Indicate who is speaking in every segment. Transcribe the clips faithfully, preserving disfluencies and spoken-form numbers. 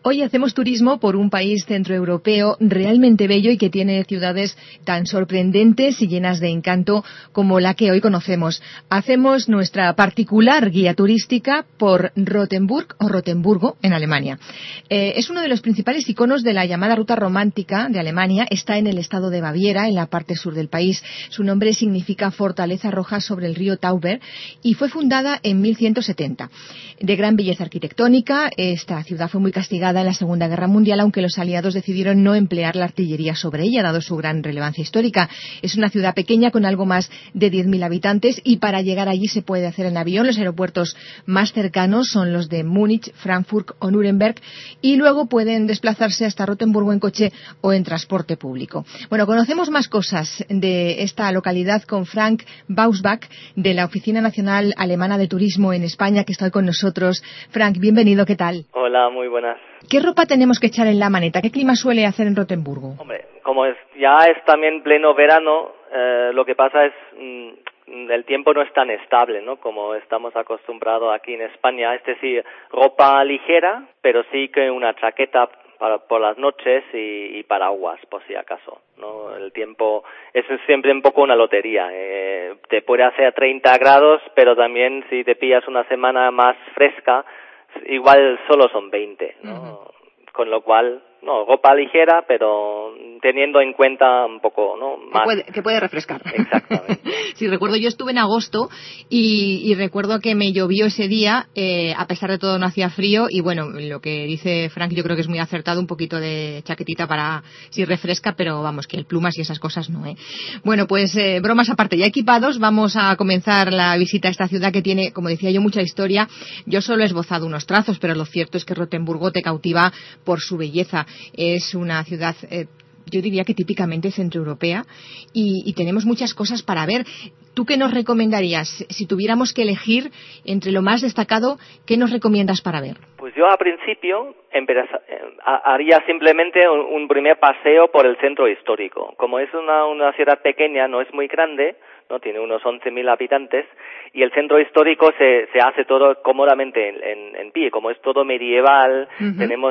Speaker 1: Hoy hacemos turismo por un país centroeuropeo realmente bello y que tiene ciudades tan sorprendentes y llenas de encanto como la que hoy conocemos. Hacemos nuestra particular guía turística por Rotenburg o Rotemburgo en Alemania. Eh, es uno de los principales iconos de la llamada ruta romántica de Alemania. Está en el estado de Baviera, en la parte sur del país. Su nombre significa fortaleza roja sobre el río Tauber y fue fundada en mil ciento setenta. De gran belleza arquitectónica, esta ciudad fue muy castigada en la Segunda Guerra Mundial, aunque los aliados decidieron no emplear la artillería sobre ella, dado su gran relevancia histórica. Es una ciudad pequeña con algo más de diez mil habitantes y para llegar allí se puede hacer en avión. Los aeropuertos más cercanos son los de Múnich, Frankfurt o Nuremberg y luego pueden desplazarse hasta Rotemburgo en coche o en transporte público. Bueno, conocemos más cosas de esta localidad con Frank Bausbach de la Oficina Nacional Alemana de Turismo en España, que está hoy con nosotros. Frank, bienvenido, ¿qué tal?
Speaker 2: Hola, muy buenas.
Speaker 1: ¿Qué ropa tenemos que echar en la maleta? ¿Qué clima suele hacer en Rotemburgo?
Speaker 2: Hombre, como es, ya es también pleno verano, eh, lo que pasa es mmm, el tiempo no es tan estable, ¿no? Como estamos acostumbrados aquí en España. Es decir, ropa ligera, pero sí que una chaqueta para por las noches y, y paraguas, por si acaso, ¿no? El tiempo, eso es siempre un poco una lotería. Eh, te puede hacer treinta grados, pero también si te pillas una semana más fresca, igual solo son veinte, ¿no? Uh-huh. Con lo cual, no, ropa ligera, pero teniendo en cuenta un poco, ¿no? Más.
Speaker 1: Que puede, que puede refrescar.
Speaker 2: Exactamente.
Speaker 1: Sí, recuerdo, yo estuve en agosto y, y recuerdo que me llovió ese día, eh, a pesar de todo no hacía frío y bueno, lo que dice Frank yo creo que es muy acertado, un poquito de chaquetita para si refresca, pero vamos, que el plumas y esas cosas no, ¿eh? Bueno, pues eh, bromas aparte, ya equipados, vamos a comenzar la visita a esta ciudad que tiene, como decía yo, mucha historia. Yo solo he esbozado unos trazos, pero lo cierto es que Rotemburgo te cautiva por su belleza. Es una ciudad, eh, yo diría que típicamente centroeuropea y, y tenemos muchas cosas para ver. ¿Tú qué nos recomendarías? Si tuviéramos que elegir entre lo más destacado, ¿qué nos recomiendas para ver?
Speaker 2: Pues yo a principio empezar, haría simplemente un, un primer paseo por el centro histórico. Como es una, una ciudad pequeña, no es muy grande, no tiene unos once mil habitantes, y el centro histórico se, se hace todo cómodamente en, en, en pie. Como es todo medieval, uh-huh. tenemos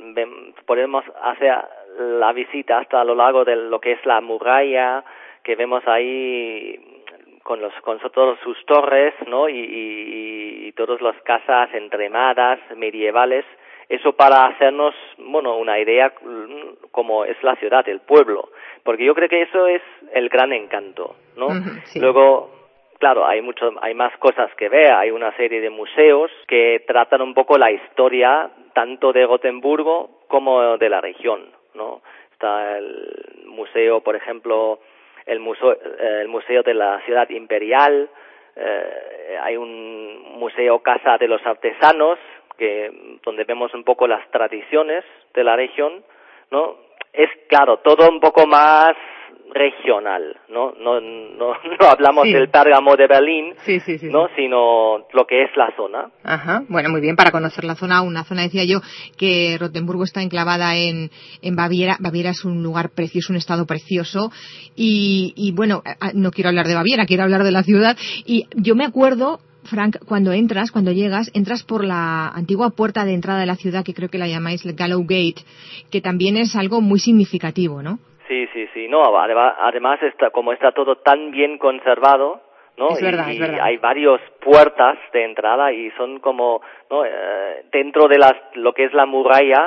Speaker 2: podemos hacer la visita hasta a lo largo de lo que es la muralla, que vemos ahí con los con todas sus torres, ¿no? Y, y, y todas las casas entremadas medievales. Eso para hacernos, bueno, una idea cómo es la ciudad, el pueblo, porque yo creo que eso es el gran encanto, ¿no? Uh-huh, sí. Luego, claro, hay mucho, hay más cosas que ver. Hay una serie de museos que tratan un poco la historia tanto de Rotemburgo como de la región, ¿no? Está el museo, por ejemplo, el museo, el museo de la ciudad imperial. Eh, hay un museo Casa de los Artesanos, que donde vemos un poco las tradiciones de la región, ¿no? Es claro, todo un poco más regional, ¿no? No, no, no hablamos sí. del Pérgamo de Berlín,
Speaker 1: sí, sí, sí,
Speaker 2: ¿no?
Speaker 1: Sí.
Speaker 2: Sino lo que es la zona.
Speaker 1: Ajá, bueno, muy bien, para conocer la zona, una zona, decía yo, que Rotemburgo está enclavada en, en Baviera. Baviera es un lugar precioso, un estado precioso, y, y bueno, no quiero hablar de Baviera, quiero hablar de la ciudad, y yo me acuerdo, Frank, cuando entras, cuando llegas, entras por la antigua puerta de entrada de la ciudad, que creo que la llamáis Gallow Gate, que también es algo muy significativo, ¿no?
Speaker 2: Sí, sí, sí, no, además está, como está todo tan bien conservado, ¿no?
Speaker 1: Es verdad,
Speaker 2: y,
Speaker 1: es verdad.
Speaker 2: y hay varias puertas de entrada y son como, ¿no? Eh, dentro de las, lo que es la muralla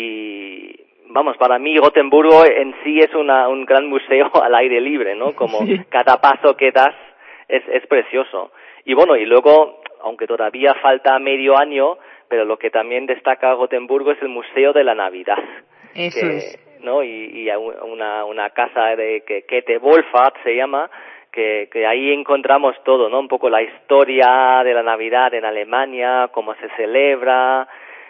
Speaker 2: y, vamos, para mí Rotemburgo en sí es una, un gran museo al aire libre, ¿no? Como sí. Cada paso que das es, es precioso. Y bueno, y luego, aunque todavía falta medio año, pero lo que también destaca Rotemburgo es el Museo de la Navidad.
Speaker 1: Eso
Speaker 2: que,
Speaker 1: es.
Speaker 2: ¿no? Y, y una, una casa de que Käthe Wohlfahrt se llama, que, que ahí encontramos todo, ¿no? Un poco la historia de la Navidad en Alemania, cómo se celebra,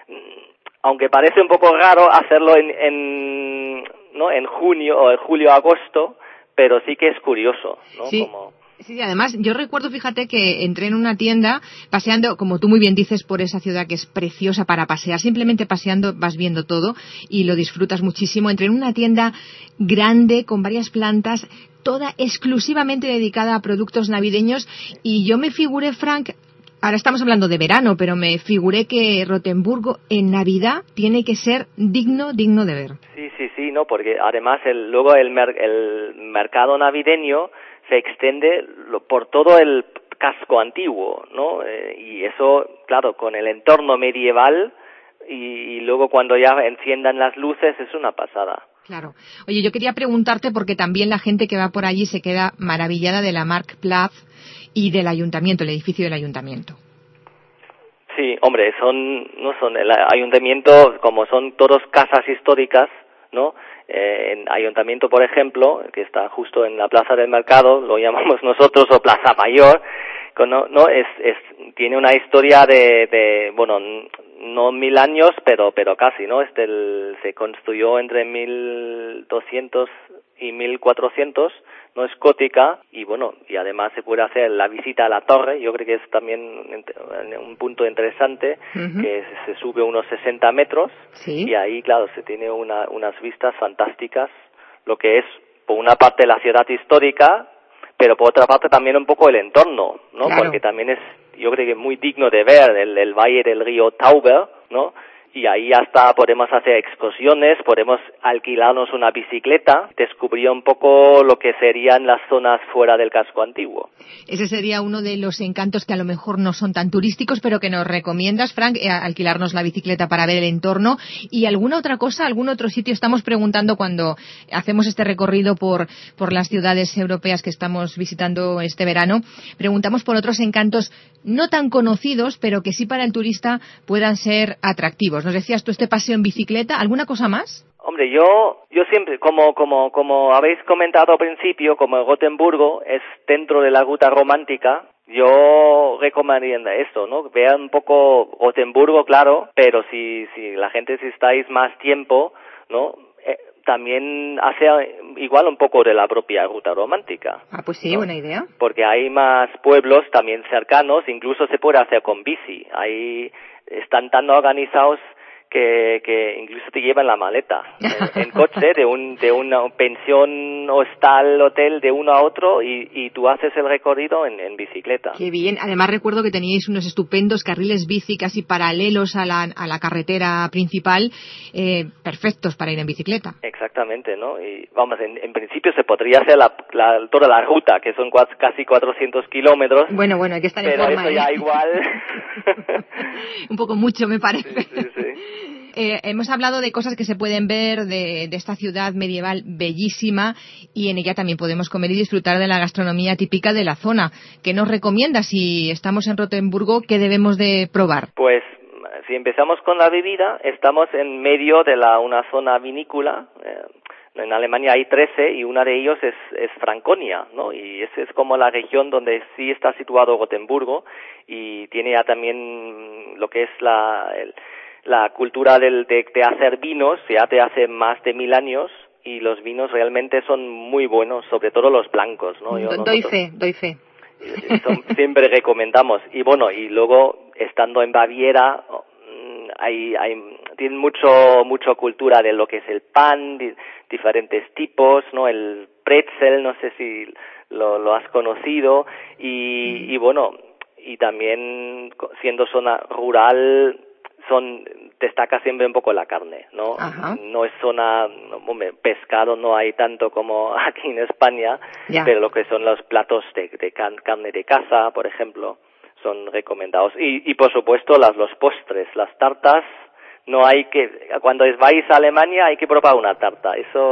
Speaker 2: aunque parece un poco raro hacerlo en, en, ¿no? En junio o en julio-agosto, pero sí que es curioso, ¿no?
Speaker 1: Sí.
Speaker 2: Como...
Speaker 1: Sí, además, yo recuerdo, fíjate, que entré en una tienda paseando, como tú muy bien dices, por esa ciudad que es preciosa para pasear. Simplemente paseando vas viendo todo y lo disfrutas muchísimo. Entré en una tienda grande con varias plantas, toda exclusivamente dedicada a productos navideños, y yo me figuré, Frank, Ahora estamos hablando de verano, pero me figuré que Rotemburgo en Navidad tiene que ser digno, digno de ver.
Speaker 2: Sí, sí, sí, no, porque además el, luego el, mer, el mercado navideño se extiende por todo el casco antiguo, ¿no? Eh, y eso, claro, con el entorno medieval y, y luego cuando ya enciendan las luces es una pasada.
Speaker 1: Claro. Oye, yo quería preguntarte porque también la gente que va por allí se queda maravillada de la Marktplatz y del ayuntamiento, el edificio del ayuntamiento.
Speaker 2: Sí, hombre, son, no son el ayuntamiento, como son todas casas históricas, ¿no? Eh, en ayuntamiento, por ejemplo, que está justo en la Plaza del Mercado, lo llamamos nosotros, o Plaza Mayor, no, no es, es, tiene una historia de, de, bueno, no mil años, pero, pero casi, ¿no? Este, el, se construyó entre mil doscientos y mil cuatrocientos, no es gótica, y bueno, y además se puede hacer la visita a la torre, yo creo que es también un punto interesante, uh-huh. que se sube unos sesenta metros,
Speaker 1: ¿sí?
Speaker 2: Y ahí, claro, se tiene una, unas vistas fantásticas, lo que es, por una parte, la ciudad histórica, pero por otra parte también un poco el entorno, ¿no?
Speaker 1: Claro.
Speaker 2: Porque también es, yo creo que muy digno de ver el, el valle del río Tauber, ¿no? Y ahí hasta podemos hacer excursiones, podemos alquilarnos una bicicleta, descubrir un poco lo que serían las zonas fuera del casco antiguo.
Speaker 1: Ese sería uno de los encantos que a lo mejor no son tan turísticos, pero que nos recomiendas, Frank, eh, alquilarnos la bicicleta para ver el entorno. ¿Y alguna otra cosa, algún otro sitio? Estamos preguntando cuando hacemos este recorrido por, por las ciudades europeas que estamos visitando este verano, preguntamos por otros encantos no tan conocidos, pero que sí para el turista puedan ser atractivos. Nos decías tú este paseo en bicicleta, ¿alguna cosa más?
Speaker 2: Hombre, yo yo siempre, como como como habéis comentado al principio, como Gotemburgo es dentro de la ruta romántica, yo recomendaría esto, ¿no? Vean un poco Gotemburgo, claro, pero si si la gente, si estáis más tiempo, ¿no? Eh, también hace igual un poco de la propia ruta romántica.
Speaker 1: Ah, pues sí,
Speaker 2: ¿no?
Speaker 1: Buena idea.
Speaker 2: Porque hay más pueblos también cercanos, incluso se puede hacer con bici. Ahí están tan organizados que que incluso te llevan la maleta en, en coche de un de una pensión, hostal, hotel, de uno a otro, y, y tú haces el recorrido en, en bicicleta.
Speaker 1: Qué bien. Además recuerdo que teníais unos estupendos carriles bici casi paralelos a la a la carretera principal, eh, perfectos para ir en bicicleta.
Speaker 2: Exactamente, ¿no? Y vamos, en, en principio se podría hacer la, la, toda la ruta, que son cuatro, casi cuatrocientos kilómetros.
Speaker 1: Bueno, bueno, hay que estar en
Speaker 2: pero
Speaker 1: forma.
Speaker 2: Pero eso
Speaker 1: ¿eh?
Speaker 2: ya igual.
Speaker 1: Un poco mucho, me parece.
Speaker 2: Sí, sí, sí.
Speaker 1: Eh, hemos hablado de cosas que se pueden ver de, de esta ciudad medieval bellísima, y en ella también podemos comer y disfrutar de la gastronomía típica de la zona. ¿Qué nos recomienda si estamos en Rotemburgo? ¿Qué debemos de probar?
Speaker 2: Pues si empezamos con la bebida, estamos en medio de la una zona vinícola. Eh, en Alemania hay trece y una de ellos es, es Franconia, ¿no? Y esa es como la región donde sí está situado Gotemburgo, y tiene ya también lo que es la... El, la cultura del, de, de hacer vinos, ya te hace más de mil años, y los vinos realmente son muy buenos, sobre todo los blancos, ¿no? Yo,
Speaker 1: doy fe, doy fe.
Speaker 2: Son, siempre recomendamos. Y bueno, y luego, estando en Baviera, hay, hay, tienen mucho, mucho cultura de lo que es el pan, di, diferentes tipos, ¿no? El pretzel, no sé si lo, lo has conocido, y, mm. y bueno, y también, siendo zona rural, son destaca siempre un poco la carne, ¿no?
Speaker 1: Ajá.
Speaker 2: No es zona, hombre, pescado no hay tanto como aquí en España,
Speaker 1: ya.
Speaker 2: Pero lo que son los platos de, de can, carne de caza, por ejemplo, son recomendados. Y, y por supuesto las los postres, las tartas. No hay que, cuando vais a Alemania hay que probar una tarta, eso.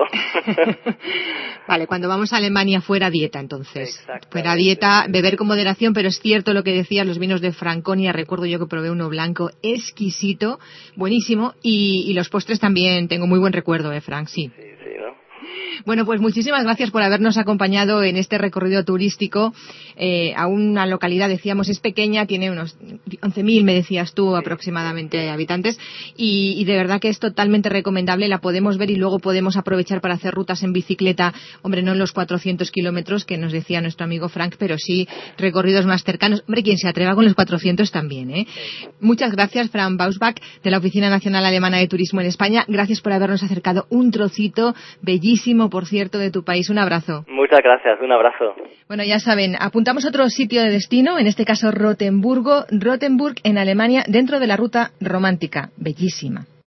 Speaker 1: Vale, cuando vamos a Alemania fuera dieta, entonces. Fuera dieta, beber con moderación, pero es cierto lo que decías, los vinos de Franconia, recuerdo yo que probé uno blanco exquisito, buenísimo, y, y los postres también tengo muy buen recuerdo, eh, Frank, sí.
Speaker 2: Sí, sí, ¿no?
Speaker 1: Bueno, pues muchísimas gracias por habernos acompañado en este recorrido turístico eh, a una localidad, decíamos, es pequeña, tiene unos once mil, me decías tú, sí, aproximadamente sí. habitantes, y, y de verdad que es totalmente recomendable, la podemos ver y luego podemos aprovechar para hacer rutas en bicicleta, hombre, no en los cuatrocientos kilómetros que nos decía nuestro amigo Frank, pero sí recorridos más cercanos. Hombre, quien se atreva con los cuatrocientos también, ¿eh? Muchas gracias, Frank Bausbach, de la Oficina Nacional Alemana de Turismo en España. Gracias por habernos acercado un trocito bellísimo, muchísimo, por cierto, de tu país. Un abrazo.
Speaker 2: Muchas gracias, un abrazo.
Speaker 1: Bueno, ya saben, apuntamos otro sitio de destino, en este caso Rotemburgo, Rotenburg en Alemania, dentro de la ruta romántica. Bellísima.